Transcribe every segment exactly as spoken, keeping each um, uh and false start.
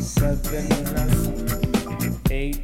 seven, eight.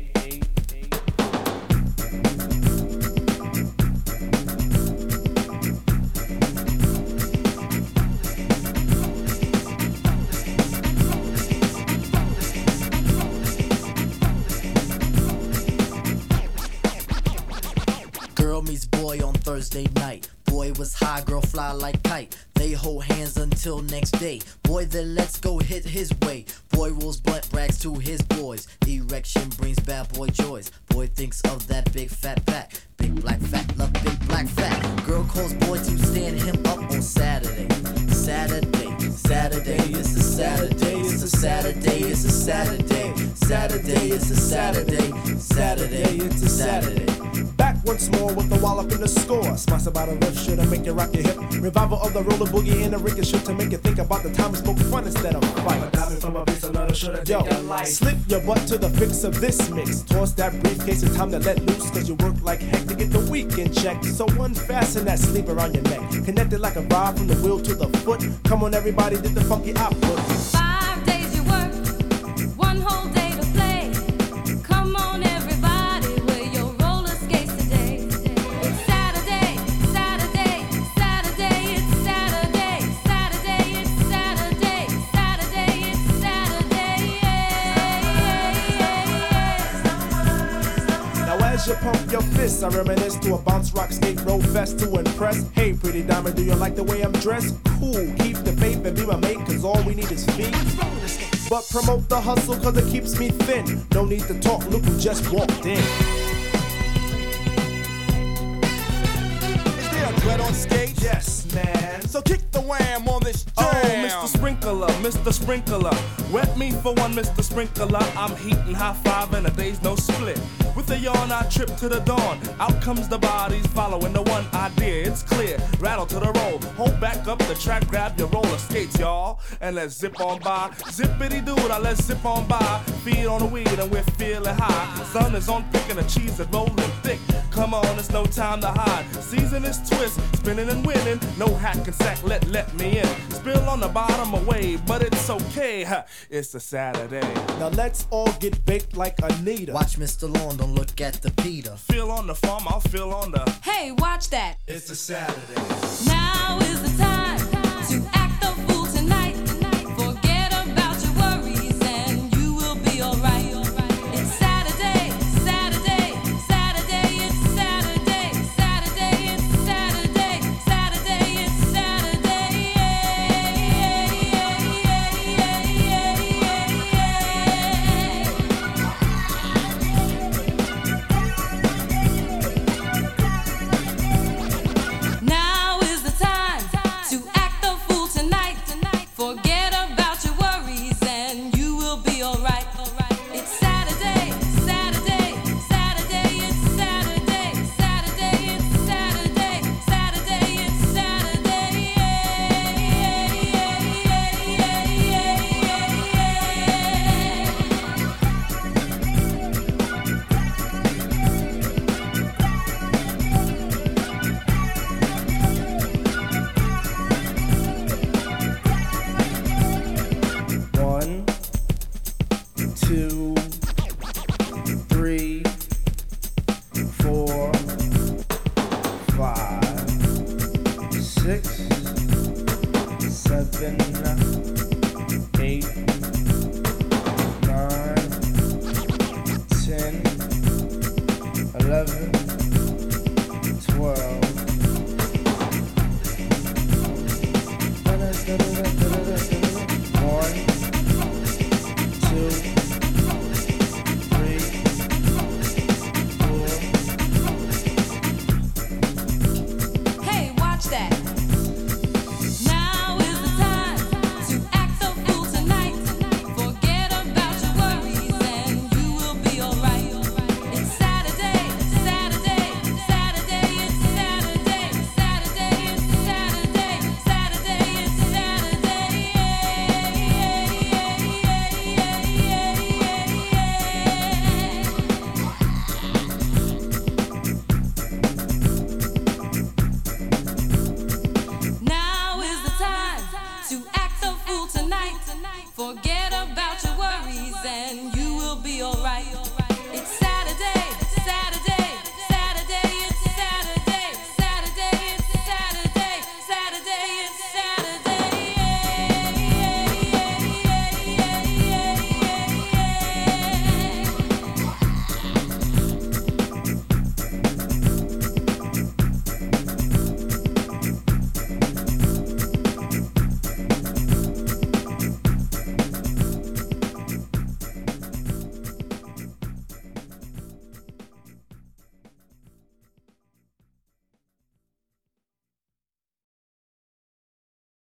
Girl meets boy on Thursday night. Boy was high, girl fly like kite. They hold hands until next day. Boy then let's go hit his way. Boy rolls blunt brags to his boys. Erection brings bad boy joys. Boy thinks of that big fat pack. Big black fat, love big black fat. Girl calls boy to stand him up on Saturday. Saturday, Saturday, it's a Saturday, it's a Saturday, it's a Saturday. Saturday, it's a Saturday, Saturday, it's a Saturday. Back once more with the wallop in the score. Sponsored by the riff should make you rock your hip. Revival of the roller boogie and the ricochet to make you think about the time we smoke fun instead of fight. Yo, slip your butt to the fix of this mix. Toss that briefcase, it's time to let loose. Cause you work like heck to get the weekend check. So unfasten that sleeve around your neck. Connected like a rod from the wheel to the foot. Come on everybody, did the funky output. Five days you work, one whole day to play. Come on everybody, wear your roller skates today. It's Saturday, Saturday, Saturday, it's Saturday, Saturday, it's Saturday, Saturday, it's Saturday, yeah. Now as you pump your fists, I reminisce to a bounce rock skate roll fest to impress. Hey pretty diamond, do you like the way I'm dressed? Cool, keep the faith and be my mate, cause all we need is feet. But promote the hustle cause it keeps me thin. No need to talk, look who just walked in. Is there a dread on stage? Yes, man. So kick the wham on this jam. Oh, Mister Sprinkler, Mister Sprinkler. Wet me for one, Mister Sprinkler. I'm heating high five and a day's no split. With a yawn, I trip to the dawn. Out comes the bodies following the one idea. It's clear. Rattle to the roll. Hold back up the track, grab your roller skates, y'all. And let's zip on by. Zippity doo, now let's zip on by. Feed on the weed and we're feeling high. Sun is on picking the cheese and rolling thick. Come on, it's no time to hide. Season is twist, spinning and winning. No hack and sack, let let me in. Spill on the bottom away, but it's okay. Ha, it's a Saturday. Now let's all get baked like Anita. Watch Mister Lawn, don't look at the Peter. Feel on the farm, I'll feel on the. Hey, watch that. It's a Saturday. Now is the time to act the fool tonight. Forget about your worries and you will be alright. It's Saturday, Saturday, Saturday, it's Saturday, Saturday, it's Saturday, Saturday, it's Saturday, yeah, yeah, yeah, yeah, yeah. Now is the time to act the fool tonight. Forget about your worries and you will be alright. It's Saturday, Saturday, Saturday, it's Saturday, Saturday, it's Saturday, Saturday, it's Saturday, yeah, yeah, yeah, yeah, yeah, One, two, three, four, five, six, seven, eight, nine, ten, eleven, twelve. One, two, three, four. Hey, watch that. Now is the time to act the fool tonight. Forget about your worries and you will be alright. It's Saturday, Saturday, Saturday, it's Saturday, Saturday, it's Saturday, Saturday, it's Saturday, yeah, yeah, yeah, yeah, yeah, yeah. Now is the time to act the fool tonight. Forget